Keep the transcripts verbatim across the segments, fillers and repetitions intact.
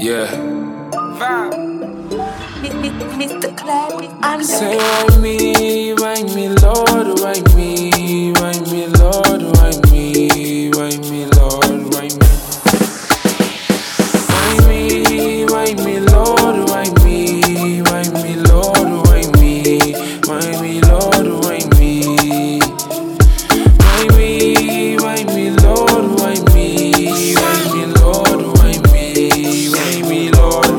Yeah. Mister Clarity on the Say why me, why me, Lord, why me, why me, Lord, why me, why me, Lord, why me, why me, why me, Lord, why me, why me, Lord, why me, why me, Lord, why me, why me, why me, Lord, why me, why me, Lord, why me, why me, Lord.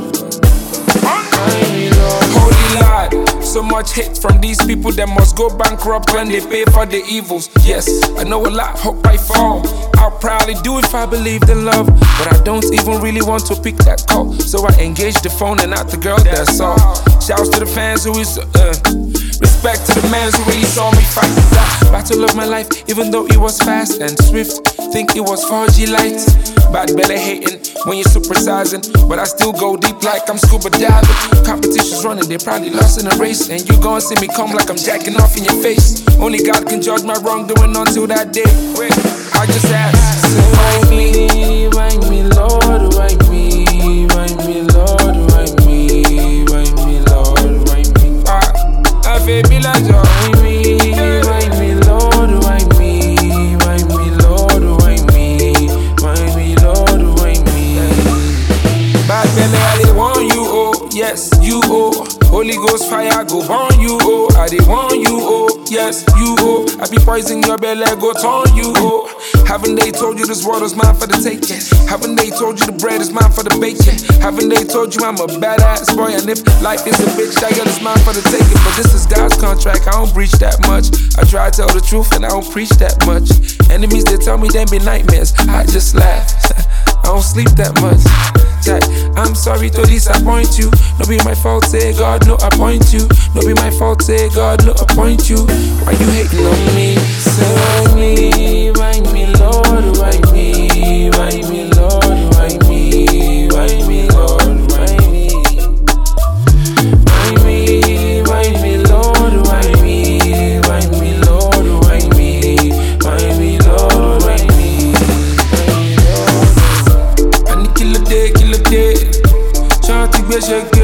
Holy Lord, so much hate from these people that must go bankrupt when they pay for the evils. Yes, I know a lot, hope I fall. I'll probably do if I believed in love, but I don't even really want to pick that call. So I engage the phone and not the girl, that's all. Shouts to the fans who is, uh, respect to the man who really saw me fight that battle of my life, even though it was fast and swift. Think it was four G lights. Bad belly hating when you're supersizing, but I still go deep like I'm scuba diving. Competition's running, they probably lost in a race, and you gon' see me come like I'm jacking off in your face. Only God can judge my wrongdoing until that day. Wait, I just ask, say why me, why me, Lord, why me, why me, Lord, why me, why me, Lord, why me. Ah, I feel me like why me, why me, Lord, why me, why me, Lord, why me, why me, Lord, why me. Bad belly, I dey want you, oh, yes, you, oh. Holy Ghost fire go burn you, oh. I dey want you, oh, yes, you, oh. I be poisoning your belly, go turn you, oh. Haven't they told you this world is mine for the taking? Haven't they told you the bread is mine for the baking? Haven't they told you I'm a badass boy? And if life is a bitch, that girl is mine for the taking. But this is God's contract, I don't breach that much. I try to tell the truth and I don't preach that much. Enemies, they tell me they be nightmares, I just laugh. I don't sleep that much. I'm sorry to disappoint you. No be my fault, say God, no appoint you. No be my fault, say God, no appoint you. Why you hating on me? Say why me, why me, Lord, why me, why me, Lord, why me, why me, Lord, why me, why me, why me, Lord, why me, why me, Lord, why me, why me, Lord, why me, why me, Lord. I need kill a day, kill a day. Shawty be shake.